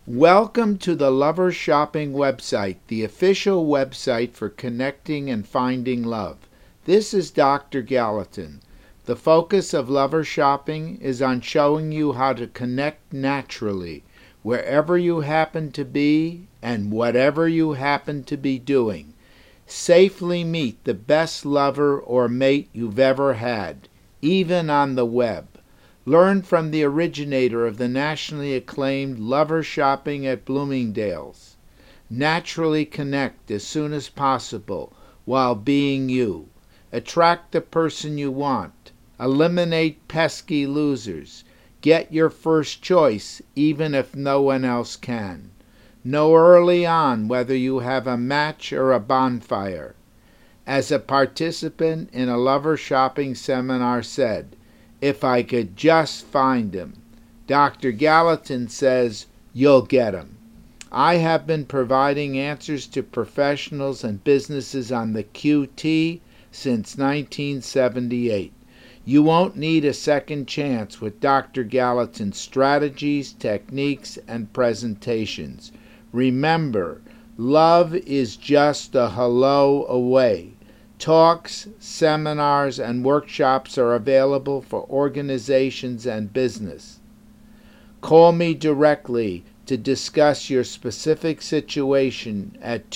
Welcome to the Lover Shopping website, the official website for connecting and finding love. This is Dr. Gallatin. The focus of Lover Shopping is on showing you how to connect naturally, wherever you happen to be and whatever you happen to be doing. Safely meet the best lover or mate you've ever had, even on the web. Learn from the originator of the nationally acclaimed Lover Shopping at Bloomingdale's. Naturally connect as soon as possible while being you. Attract the person you want. Eliminate pesky losers. Get your first choice even if no one else can. Know early on whether you have a match or a bonfire. As a participant in a Lover Shopping seminar said, "If I could just find him." Dr. Gallatin says, you'll get him. I have been providing answers to professionals and businesses on the QT since 1978. You won't need a second chance with Dr. Gallatin's strategies, techniques, and presentations. Remember, love is just a hello away. Talks, seminars, and workshops are available for organizations and business. Call me directly to discuss your specific situation at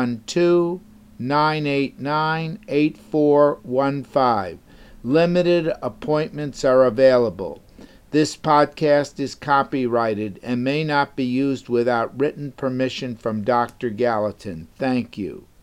212-989-8415. Limited appointments are available. This podcast is copyrighted and may not be used without written permission from Dr. Gallatin. Thank you.